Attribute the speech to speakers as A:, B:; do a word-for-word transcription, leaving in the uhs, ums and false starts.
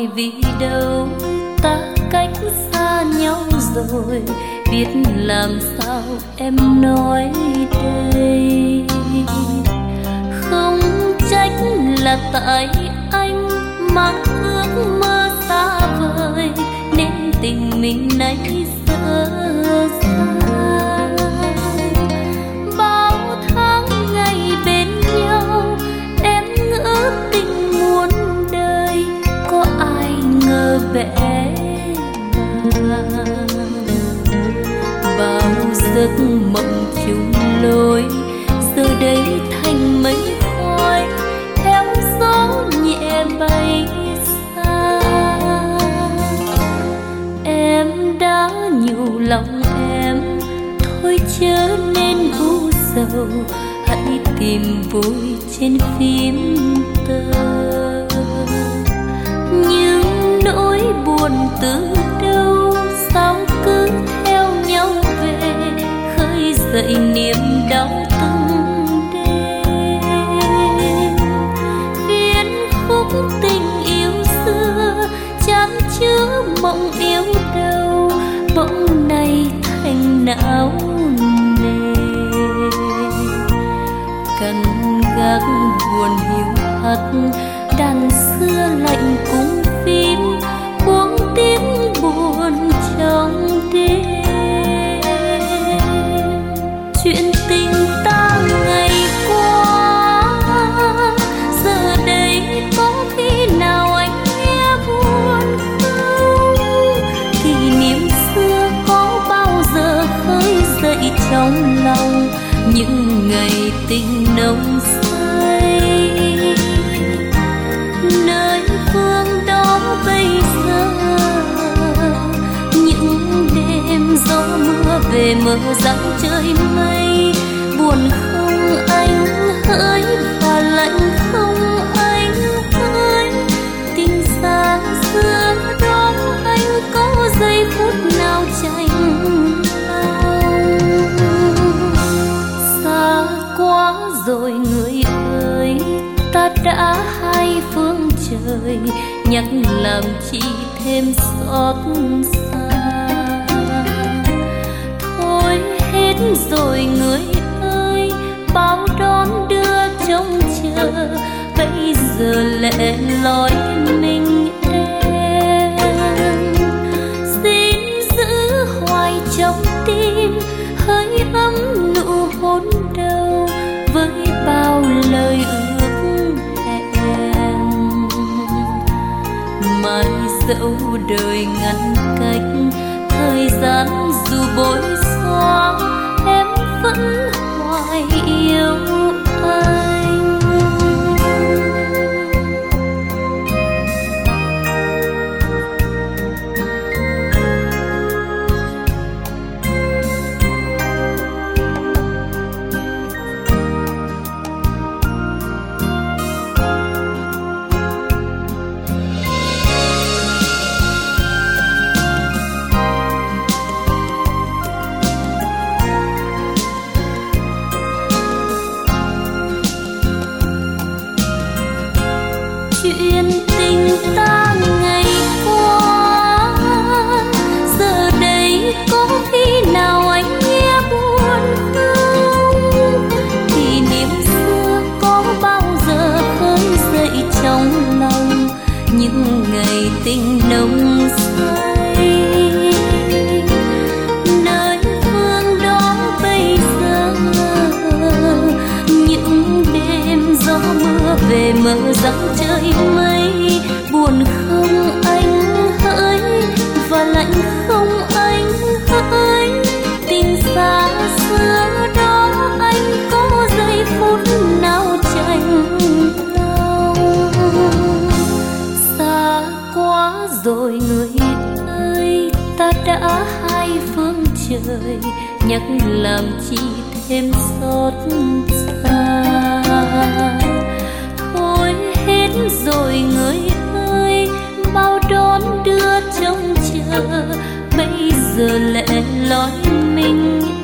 A: vì đâu ta cách xa nhau rồi, biết làm sao em nói đây. Không trách là tại anh mang ước mơ xa vời, nên tình mình nay dở dang. Bao tháng ngày bên nhau em ngỡ tình muôn đời, có ai ngờ bẽ bàng. Bao giấc mộng chung lối giờ đây thành mây khói, theo gió nhẹ bay xa. Em đã nhủ lòng em thôi chớ nên u sầu, hãy tìm vui trên phím tơ. Nhưng nỗi buồn từ đâu sao cứ theo nhau về, khơi dậy niềm đau từng đêm. Viết khúc tình yêu xưa chan chứa mộng yêu đâu, bỗng nay thành não nề. Căn gác buồn hiu hắt, đàn xưa lạnh cung phím, buông tiếng buồn trong đêm. Chuyện tình ta ngày qua giờ đây có khi nào anh nghe buồn không? Kỷ niệm xưa có bao giờ khơi dậy trong lòng những ngày tình nồng say. Nơi phương đó bây giờ những đêm gió mưa về mờ dáng trời mây. Buồn không anh hỡi và lạnh không anh hỡi, tình xa xưa đó anh có giây phút nào chạnh lòng. Xa quá rồi người ơi, ta đã hai phương trời, nhắc làm chi thêm xót xa. Thôi hết rồi người ơi, bao đón đưa trông chờ, bây giờ lẻ loi mình em. Xin giữ hoài trong tim hơi ấm nụ hôn đầu, với bao lời ước hẹn. Mai dẫu đời ngăn cách, thời gian dù bối xóa, em vẫn hoài yêu anh. Chuyện tình ta ngày qua giờ đây có khi nào anh nghe buồn không? Kỷ niệm xưa có bao giờ khơi dậy trong lòng những ngày tình nồng say. Nơi phương đó bây giờ những đêm gió mưa về mờ dáng trời mây. Buồn không anh hỡi và lạnh không anh hỡi, tình xa xưa đó anh có giây phút nào chạnh lòng. Xa quá rồi người ơi, ta đã hai phương trời, nhắc làm chi thêm xót xa. Thôi hết rồi người ơi, bao đón đưa trông chờ, bây giờ lẻ loi mình